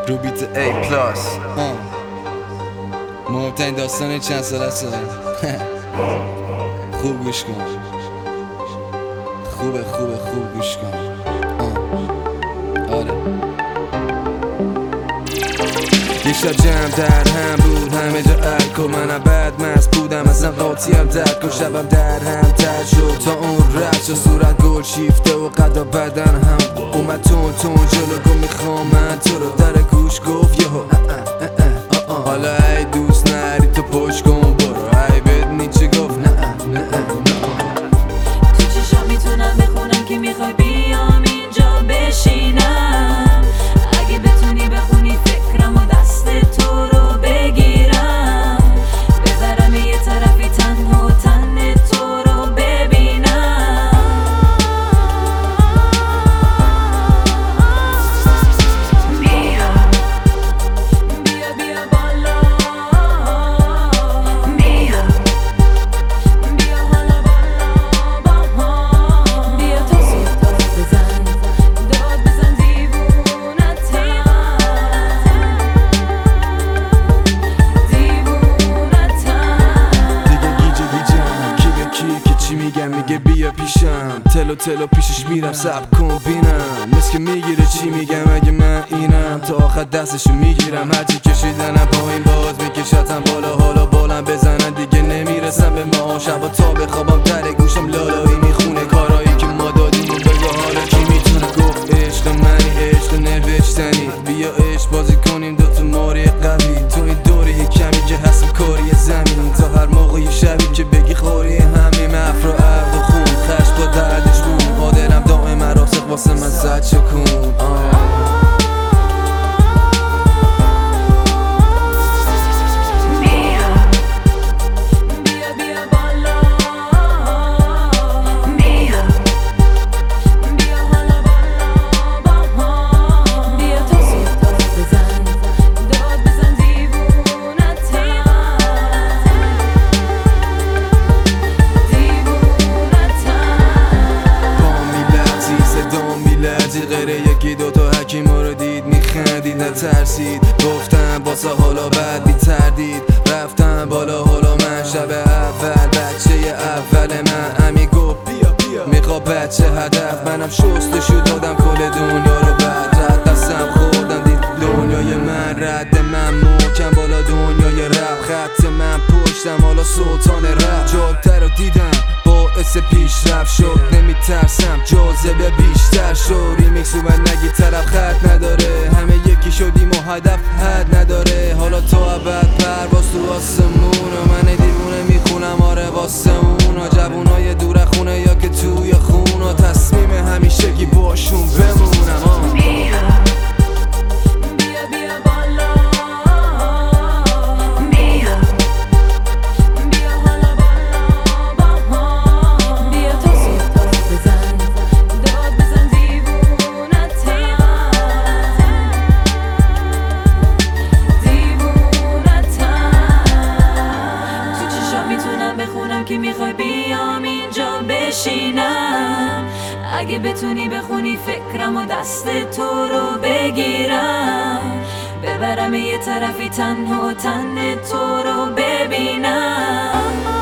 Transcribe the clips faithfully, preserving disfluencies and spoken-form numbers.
رو بیت ای پلاس مهمترین داستان چند سال است. خوب گوش کن، خوبه خوبه خوب گوش کن. آره یه شب جمع در هم بود، همه جا الکل، منم بد مست بودم، اصلا قاطیم درد کن، شبم در هم تر شد تا اون رد شد، صورت گل شیفته و قدا بدن هم اومد تون تون جلو گم میخوام من تو رو، در گوش گفت یهو حالا ای دوست نری تو پشت کن برو، ای بدنی چی گفت نه نه نه تو چشم میتونم بخونم که میخوای بیام اینجا بشینم، اگه بتونی بخونی فکرم و دست تو رو بگیرم، ببرم یه طرفی تنها و تن تو رو ببینم. بیا بیا بیا بالا، بیا بیا حالا بالا با بیا تا صبح داد بزن داد بزن دیوونتم دیوونتم. دیگه گیجه گیجم کی به کی که چی میگم، میگه بیا پیشم، تلو تلو پیشش میرم سب کن بینم، مثل که میگیره چی میگم اگه من اینم، تا آخر دستشو میگیرم، هرچی کشیدنم پایین باز میکشتم بالا، حالا بالم بزنن دیگه نمیرسم به ما، شبا تا بخوابم در گوشم لالایی میخونه کارایی که ما دادیم و بگو حالا کی میتونه گفت عشق منی عشق نوشتنی، بیا عشق بازی کنیم دوتا ماری قوی، تو این دوری کمی که هستم کاری زمین، تا هر موقع یه شبی که بگی خوری همه مفر و عقد و خون خشت با دردش بود، مادرم دائم مراسق واسه من زد شکون. غیره یکی دوتا حکیما رو دید میخندید نترسید، گفتم باسه حالا بعد بی‌تردید، رفتم بالا حالا من شب اول بچه اول من امی گفت بیا بیا میخوا بچه هدف، منم شستشو دادم کل دنیا رو بعد رد دستم خوردم دید دنیای من رد من محکم بالا دنیای رب، خط من پشتم حالا سلطان رب، جادتر رو دیدم باعث پیشرفت شد، نمیترسم جاذبه بیشتر شد، ریمیکس اومد نگی طرف خط نداره، همه یکی شدیم و هدف حد نداره، حالا تا ابد پرواز تو آسمون و من دیوونه میخونم آره واسه اونا، جوونای دور خونه یا که توی خونه، تصمیم همیشگی باشون بمونم. آه. که میخوای بیام اینجا بشینم، اگه بتونی بخونی فکرم و دست تو رو بگیرم، ببرم یه طرفی تنها و تن تو رو ببینم.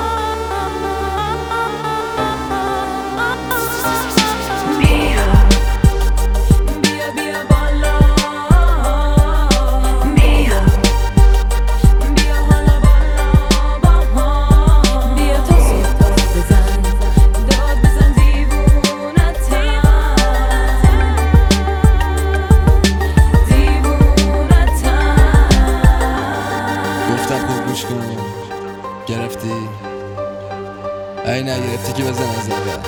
گرفتی؟ ای نگرفتی که بزن از اول.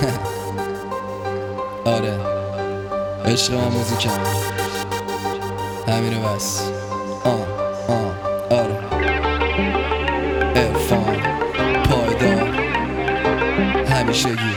آره عشق من موزیکم همینو بس. آه آه آره عرفان پایدار همیشگی.